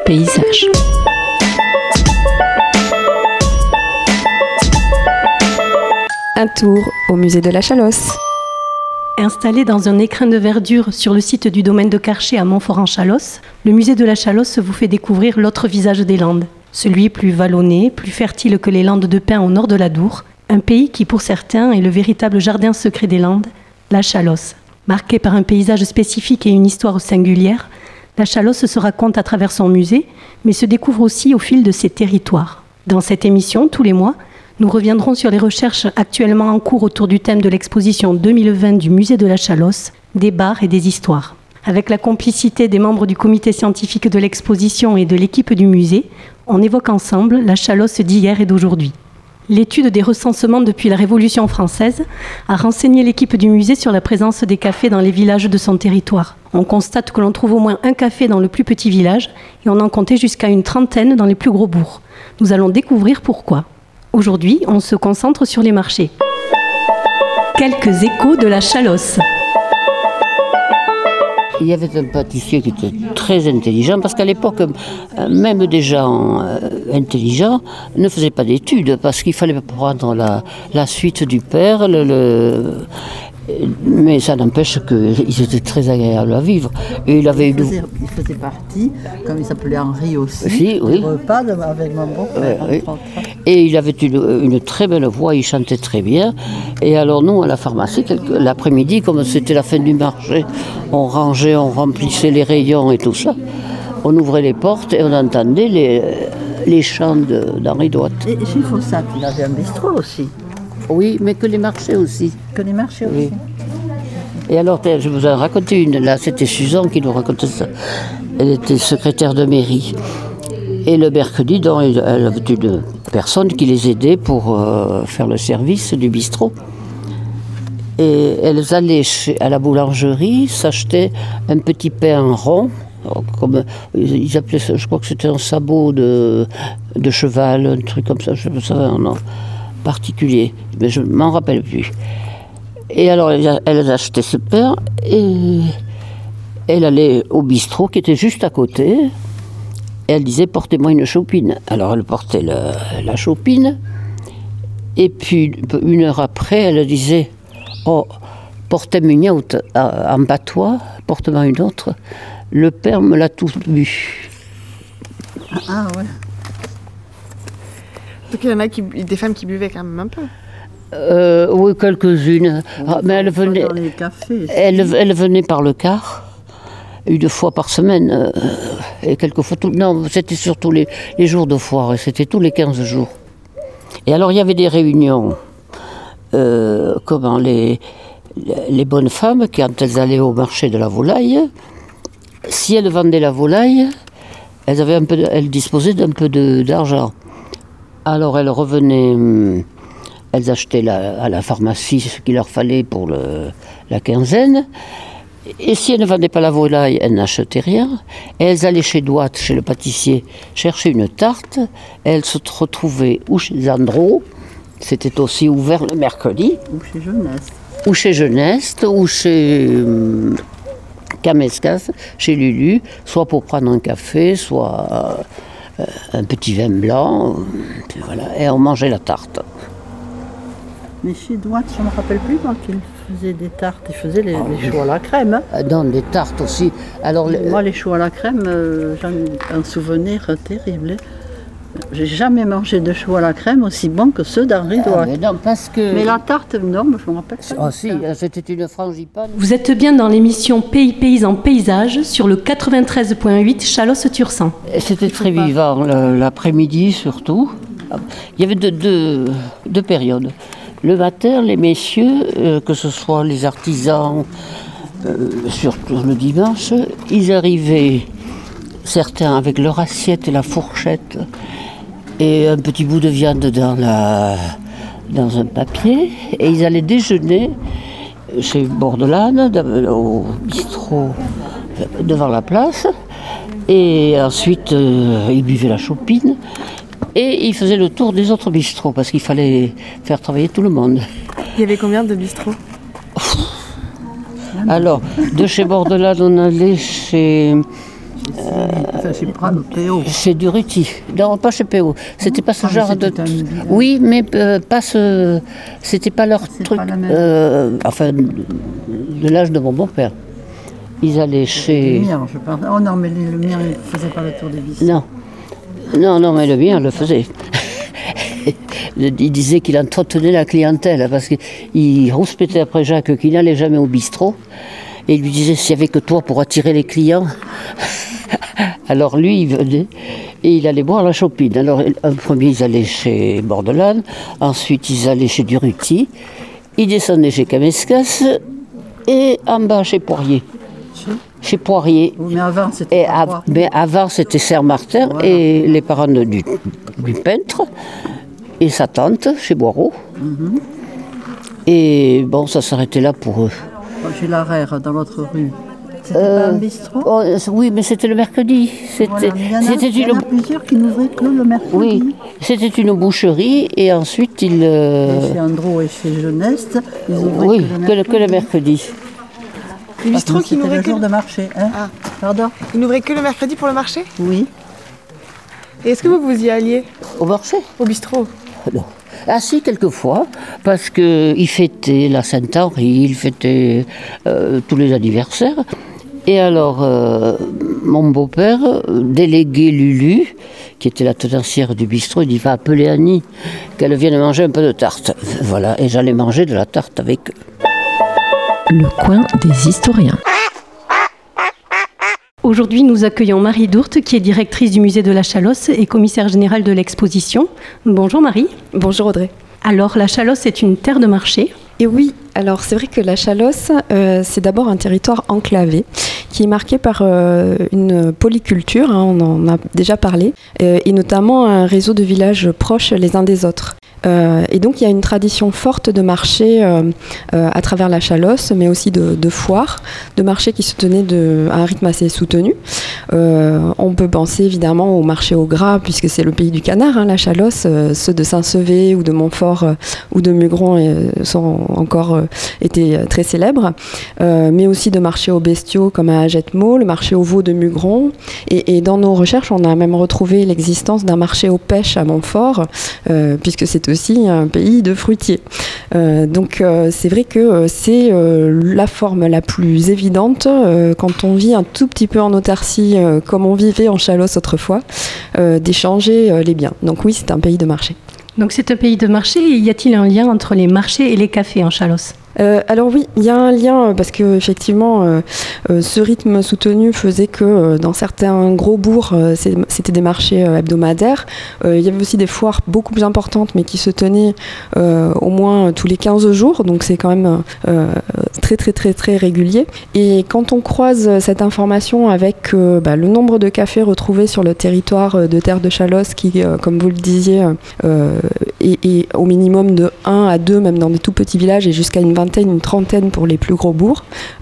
paysage. Un tour au musée de la Chalosse. Installé dans un écrin de verdure sur le site du domaine de Carcher à Montfort-en-Chalosse, le musée de la Chalosse vous fait découvrir l'autre visage des Landes. Celui plus vallonné, plus fertile que les Landes de pin au nord de l'Adour. Un pays qui, pour certains, est le véritable jardin secret des Landes, la Chalosse. Marquée par un paysage spécifique et une histoire singulière, la Chalosse se raconte à travers son musée, mais se découvre aussi au fil de ses territoires. Dans cette émission, tous les mois, nous reviendrons sur les recherches actuellement en cours autour du thème de l'exposition 2020 du musée de la Chalosse, des bars et des histoires. Avec la complicité des membres du comité scientifique de l'exposition et de l'équipe du musée, on évoque ensemble la Chalosse d'hier et d'aujourd'hui. L'étude des recensements depuis la Révolution française a renseigné l'équipe du musée sur la présence des cafés dans les villages de son territoire. On constate que l'on trouve au moins un café dans le plus petit village et on en comptait jusqu'à une trentaine dans les plus gros bourgs. Nous allons découvrir pourquoi. Aujourd'hui, on se concentre sur les marchés. Quelques échos de la Chalosse. Il y avait un pâtissier qui était très intelligent, parce qu'à l'époque, même des gens intelligents ne faisaient pas d'études, parce qu'il fallait prendre la suite du père, mais ça n'empêche qu'ils étaient très agréables à vivre. Et il faisait partie, comme il s'appelait Henri aussi, oui. du repas avec mon beau-père. Oui. Et il avait une très belle voix, il chantait très bien. Et alors nous, à la pharmacie, l'après-midi, comme c'était la fin du marché, on rangeait, on remplissait les rayons et tout ça. On ouvrait les portes et on entendait les chants d'Henri Douat. Et chez Fossat, il avait un bistrot aussi. Oui, mais que les marchés aussi. Que les marchés aussi. Oui. Et alors, je vous en ai raconté une. Là, c'était Suzanne qui nous racontait ça. Elle était secrétaire de mairie. Et le mercredi, elle avait une personne qui les aidait pour faire le service du bistrot. Et elles allaient à la boulangerie s'acheter un petit pain rond. Comme ils appelaient ça, je crois que c'était un sabot de cheval, un truc comme ça, je ne sais pas un nom particulier, mais je ne m'en rappelle plus. Et alors elles achetaient ce pain et elle allait au bistrot qui était juste à côté et elle disait portez-moi une chopine. Alors elle portait la chopine et puis une heure après elle disait oh portez-moi une autre en patois, porte-moi une autre, le père me l'a tout bu. Ah ouais. Donc il y en a des femmes qui buvaient quand même un peu. Oui, quelques-unes. Mais elle venait, dans les cafés, elle venait par le car, une fois par semaine, et quelquefois non, c'était surtout les jours de foire, et c'était tous les 15 jours. Et alors il y avait des réunions, les bonnes femmes, quand elles allaient au marché de la volaille, si elles vendaient la volaille, elles disposaient d'un peu d'argent. Alors elles revenaient, elles achetaient à la pharmacie ce qu'il leur fallait pour la quinzaine. Et si elles ne vendaient pas la volaille, elles n'achetaient rien. Et elles allaient chez Douat, chez le pâtissier, chercher une tarte. Et elles se retrouvaient ou chez Zandro, c'était aussi ouvert le mercredi. Ou chez Jeunesse. Ou chez Jeunesse, ou chez Kameskas, chez Lulu, soit pour prendre un café, soit un petit vin blanc, voilà, et on mangeait la tarte. Mais chez Douat, je ne me rappelle plus quand il faisait des tartes, il faisait les choux à la crème. Hein. Non, les tartes aussi. Alors, moi, les choux à la crème, j'en ai un souvenir terrible. Hein. J'ai jamais mangé de choux à la crème aussi bons que ceux d'Henri Douat. Mais non, parce que... Mais la tarte, non, je me rappelle pas. Ah si, c'était une frangipane. Vous êtes bien dans l'émission Pays Paysans Paysage sur le 93.8 Chalosse-Tursan. C'était très vivant, l'après-midi surtout. Il y avait deux périodes. Le matin, les messieurs, que ce soit les artisans, surtout le dimanche, ils arrivaient, certains avec leur assiette et la fourchette, et un petit bout de viande dans un papier, et ils allaient déjeuner chez Bordelane, au bistrot devant la place, et ensuite ils buvaient la chopine, et ils faisaient le tour des autres bistrots, parce qu'il fallait faire travailler tout le monde. Il y avait combien de bistrots? Alors, de chez Bordelane, on allait chez enfin, chez P.O. Chez Durruti. Non, pas chez P.O. C'était pas ce genre de... Oui, mais pas ce... C'était pas leur truc... pas la même. Enfin, de l'âge de mon beau-père. Ils allaient chez... Le mien, je pense. Oh non, mais le mien, il ne faisait pas le tour des bistrots. Non. Non, mais le mien le faisait. Il disait qu'il entretenait la clientèle parce qu'il rouspétait après Jacques qu'il n'allait jamais au bistrot. Et il lui disait s'il n'y avait que toi pour attirer les clients. Alors lui, il venait et il allait boire la chopine. Alors un premier, ils allaient chez Bordelane, ensuite ils allaient chez Durruti, ils descendaient chez Camescas et en bas chez Poirier. Chez Poirier. Mais avant, c'était mais avant, c'était Saint-Martin et les parents du peintre et sa tante chez Boireau. Et bon, ça s'arrêtait là pour eux. Chez l'Arère, dans l'autre rue. C'était pas un bistrot oui, mais c'était le mercredi. Voilà, il y en a plusieurs qui n'ouvraient que le mercredi. Oui, c'était une boucherie et ensuite ils... Chez Andro et chez Jeunesse, ils ouvraient que le mercredi. Le bistrot qui n'ouvrait le que jour de marché. Hein Pardon. Il n'ouvrait que le mercredi pour le marché? Oui. Et est-ce que vous y alliez? Au marché? Au bistrot? Non. Ah si, quelquefois, parce qu'il fêtait la Saint-Henri, il fêtait tous les anniversaires. Et alors, mon beau-père déléguait Lulu, qui était la tenancière du bistrot, il dit « Va appeler Annie, qu'elle vienne manger un peu de tarte. » Voilà, et j'allais manger de la tarte avec eux. Le coin des historiens. Aujourd'hui, nous accueillons Marie Dourte, qui est directrice du musée de la Chalosse et commissaire générale de l'exposition. Bonjour Marie. Bonjour Audrey. Alors, la Chalosse est une terre de marché. Et oui, alors c'est vrai que la Chalosse, c'est d'abord un territoire enclavé qui est marqué par une polyculture, hein, on en a déjà parlé, et notamment un réseau de villages proches les uns des autres. Et donc il y a une tradition forte de marché à travers la Chalosse, mais aussi de foires, de marchés qui se tenaient à un rythme assez soutenu. On peut penser évidemment au marché au gras, puisque c'est le pays du canard, hein, la Chalosse. Ceux de Saint-Sevé ou de Montfort ou de Mugron sont encore été très célèbres, mais aussi de marchés aux bestiaux comme à Agetmo, le marché aux veaux de Mugron. Et dans nos recherches, on a même retrouvé l'existence d'un marché aux pêches à Montfort, puisque c'est aussi un pays de fruitiers. Donc c'est vrai que c'est la forme la plus évidente quand on vit un tout petit peu en autarcie, comme on vivait en Chalosse autrefois, d'échanger les biens. Donc oui, c'est un pays de marché. Donc c'est un pays de marché. Y a-t-il un lien entre les marchés et les cafés en Chalosse? Alors oui, il y a un lien parce que effectivement, ce rythme soutenu faisait que dans certains gros bourgs, c'était des marchés hebdomadaires. Il y avait aussi des foires beaucoup plus importantes, mais qui se tenaient au moins tous les 15 jours, donc c'est quand même très régulier. Et quand on croise cette information avec le nombre de cafés retrouvés sur le territoire de Terre de Chalosse, qui, comme vous le disiez, est au minimum de 1 à 2, même dans des tout petits villages, et jusqu'à une trentaine pour les plus gros bourgs,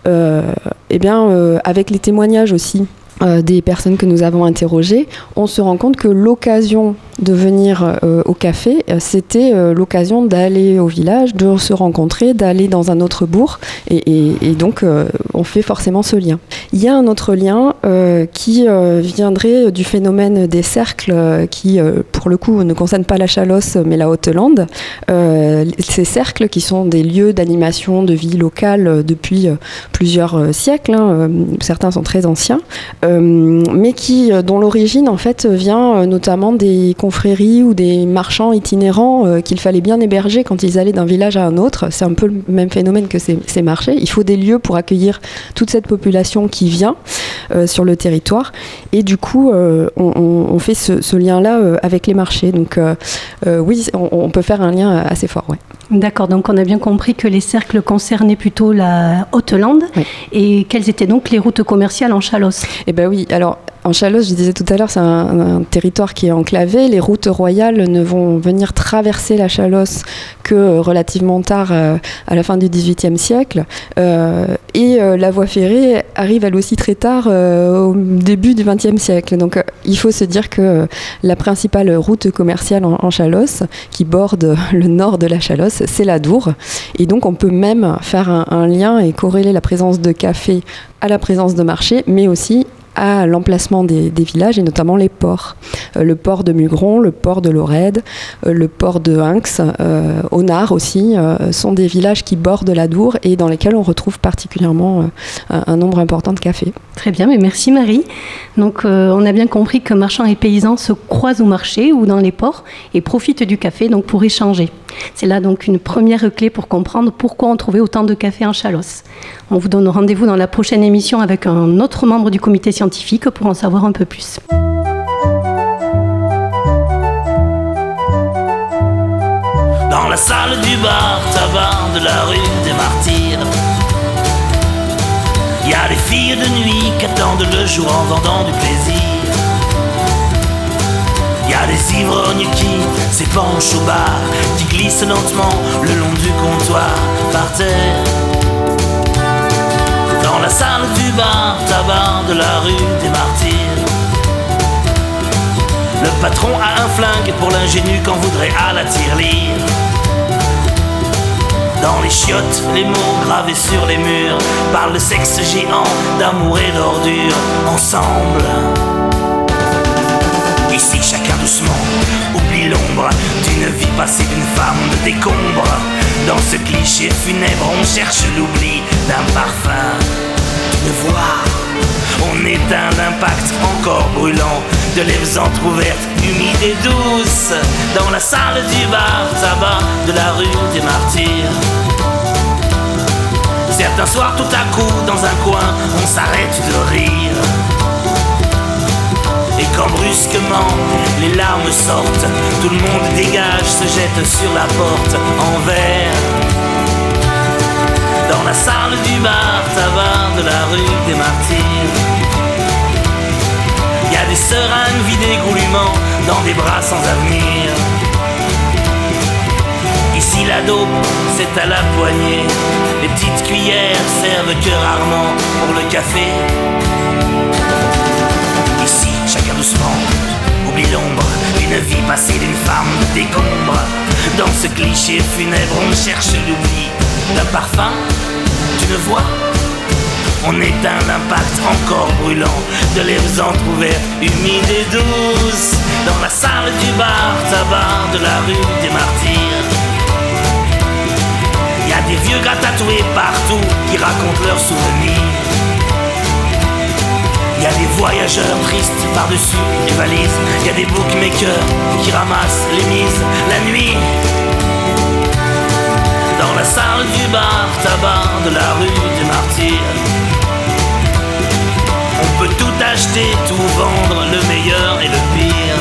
avec les témoignages aussi des personnes que nous avons interrogées, on se rend compte que l'occasion de venir au café, c'était l'occasion d'aller au village, de se rencontrer, d'aller dans un autre bourg, et donc on fait forcément ce lien. Il y a un autre lien qui viendrait du phénomène des cercles qui, pour le coup, ne concernent pas la Chalosse, mais la Haute-Lande. Ces cercles qui sont des lieux d'animation de vie locale depuis plusieurs siècles, hein, certains sont très anciens, mais dont l'origine en fait vient notamment des confréries ou des marchands itinérants qu'il fallait bien héberger quand ils allaient d'un village à un autre. C'est un peu le même phénomène que ces marchés. Il faut des lieux pour accueillir toute cette population qui vient sur le territoire, et du coup on fait ce lien-là avec les marchés. Donc oui, on peut faire un lien assez fort. Ouais. D'accord, donc on a bien compris que les cercles concernaient plutôt la Haute-Lande. Oui. Et quelles étaient donc les routes commerciales en Chalosse? Eh bien oui, alors en Chalosse, je disais tout à l'heure, c'est un territoire qui est enclavé. Les routes royales ne vont venir traverser la Chalosse que relativement tard, à la fin du XVIIIe siècle. Et la voie ferrée arrive elle aussi très tard, au début du XXe siècle. Donc il faut se dire que la principale route commerciale en Chalosse, qui borde le nord de la Chalosse, c'est l'Adour. Et donc on peut même faire un lien et corréler la présence de café à la présence de marché, mais aussi à l'emplacement des villages et notamment les ports. Le port de Mugron, le port de Lorède, le port de Hinx, Onard aussi, sont des villages qui bordent la Dour et dans lesquels on retrouve particulièrement un nombre important de cafés. Très bien, mais merci Marie. Donc on a bien compris que marchands et paysans se croisent au marché ou dans les ports et profitent du café donc pour échanger. C'est là donc une première clé pour comprendre pourquoi on trouvait autant de café en Chalosse. On vous donne rendez-vous dans la prochaine émission avec un autre membre du comité scientifique pour en savoir un peu plus. Dans la salle du bar tabac de la rue des Martyrs, il y a des filles de nuit qui attendent le jour en vendant du plaisir. Il y a des ivrognes qui s'épanchent au bar, qui glissent lentement le long du comptoir par terre. Dans la salle du bar tabac de la rue des Martyrs, le patron a un flingue pour l'ingénu qu'en voudrait à la tirelire. Dans les chiottes, les mots gravés sur les murs parlent de sexe géant, d'amour et d'ordure ensemble. Ici chacun doucement oublie l'ombre d'une vie passée d'une femme de décombre. Dans ce cliché funèbre on cherche l'oubli d'un parfum, d'une voix. On éteint l'impact encore brûlant de lèvres entr'ouvertes, humides et douces. Dans la salle du bar tabac de la rue des Martyrs. Certains soirs tout à coup dans un coin on s'arrête de rire. Et quand brusquement les larmes sortent, tout le monde dégage, se jette sur la porte en verre. Dans la salle du bar tabac de la rue des Martyrs, il y a des seringues vidées goulûment dans des bras sans avenir. Ici la dope, c'est à la poignée, les petites cuillères servent que rarement pour le café. Ici, chacun doucement oublie l'ombre d'une vie passée d'une femme de décombre. Dans ce cliché funèbre, on cherche l'oubli d'un parfum, d'une voix. On éteint l'impact encore brûlant de lèvres entr'ouvertes, humides et douces. Dans la salle du bar tabac de la rue des Martyrs, il y a des vieux gars tatoués partout qui racontent leurs souvenirs. Il y a des voyageurs tristes par-dessus les valises. Il y a des bookmakers qui ramassent les mises la nuit. Dans la salle du bar tabac de la rue des Martyrs, on peut tout acheter, tout vendre, le meilleur et le pire.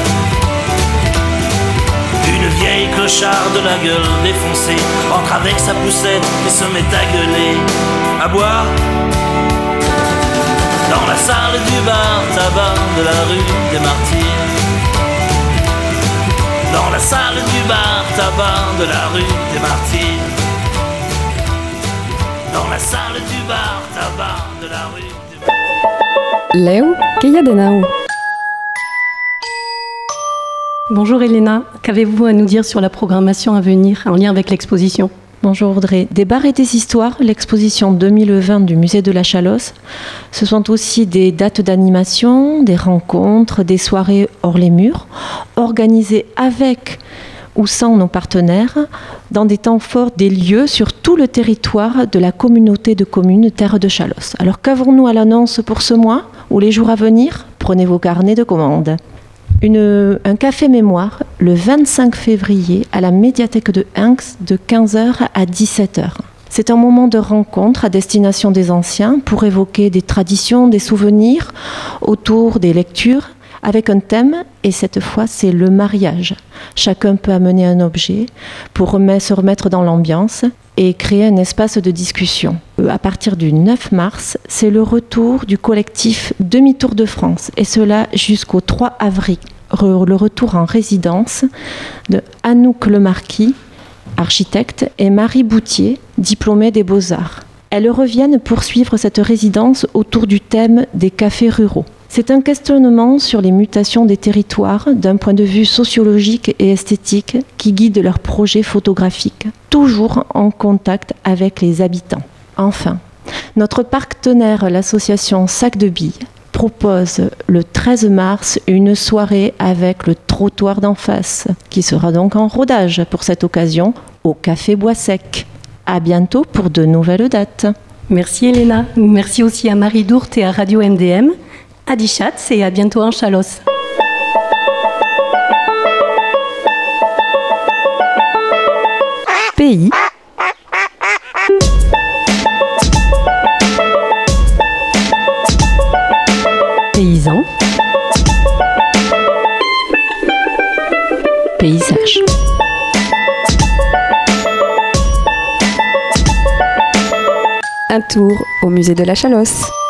Une vieille clocharde de la gueule défoncée entre avec sa poussette et se met à gueuler, à boire. Dans la salle du bar tabac de la rue des Martyrs. Dans la salle du bar tabac de la rue des Martyrs. Dans la salle du bar tabac de la rue des Martyrs. Leo, qu'y a de nao? Bonjour Elena, qu'avez-vous à nous dire sur la programmation à venir en lien avec l'exposition? Bonjour Audrey. Des bars et des histoires, l'exposition 2020 du musée de la Chalosse. Ce sont aussi des dates d'animation, des rencontres, des soirées hors les murs, organisées avec ou sans nos partenaires, dans des temps forts, des lieux sur tout le territoire de la communauté de communes Terre de Chalosse. Alors qu'avons-nous à l'annonce pour ce mois ou les jours à venir? Prenez vos carnets de commandes. Un café mémoire le 25 février à la médiathèque de Hinx de 15h à 17h. C'est un moment de rencontre à destination des anciens pour évoquer des traditions, des souvenirs autour des lectures avec un thème, et cette fois c'est le mariage. Chacun peut amener un objet pour se remettre dans l'ambiance et créer un espace de discussion. À partir du 9 mars, c'est le retour du collectif Demi-Tour de France, et cela jusqu'au 3 avril. Le retour en résidence de Anouk Lemarquis, architecte, et Marie Boutier, diplômée des Beaux-Arts. Elles reviennent poursuivre cette résidence autour du thème des cafés ruraux. C'est un questionnement sur les mutations des territoires d'un point de vue sociologique et esthétique qui guide leurs projets photographiques, toujours en contact avec les habitants. Enfin, notre partenaire, l'association Sac de Billes, propose le 13 mars une soirée avec le trottoir d'en face, qui sera donc en rodage pour cette occasion au Café Bois Sec. À bientôt pour de nouvelles dates. Merci Elena. Merci aussi à Marie Dourte et à Radio MDM. À Dichatz et à bientôt en Chalosse. Pays. Paysan. Paysage. Un tour au musée de la Chalosse.